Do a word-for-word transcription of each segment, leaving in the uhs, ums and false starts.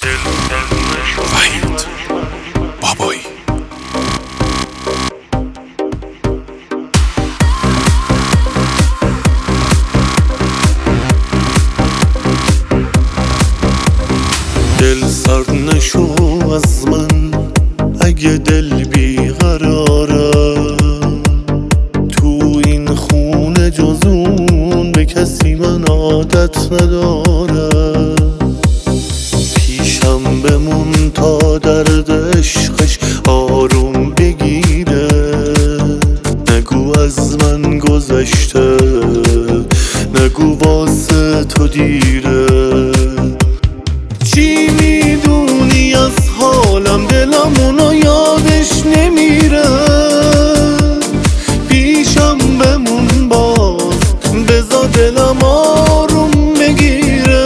وحید بابایی. دل سرد نشو از من اگه دل بیقراره، تو این خونه جز اون به کسی من عادت نداره. پیشم بمون تا درد عشقش آروم بگیره، نگو از من گذشته، نگو واسه تو دیره. چی میدونی از حالم؟ دلم اونو یادش نمیره. پیشم بمون باز، بذار دلم آروم بگیره.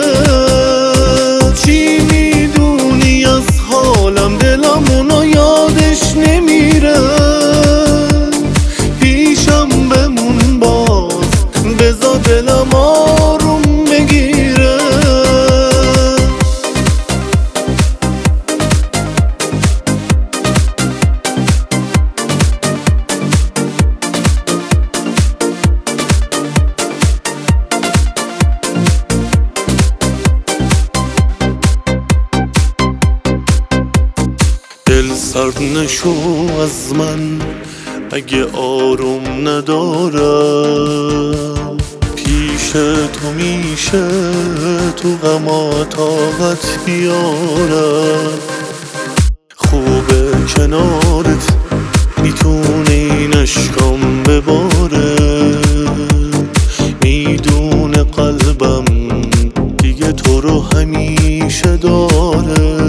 چی میدونی از حالم؟ دلم اونو یادش نمیره. پیشم بمون باز، بذار دلم آروم بگیره. دل سرد نشو از من اگه آروم ندارم. پیش تو میشه تو غما طاقت بیارم. خوبه کنارت میتونه این عشقم بباره. میدونه قلبم دیگه تو رو همیشه داره.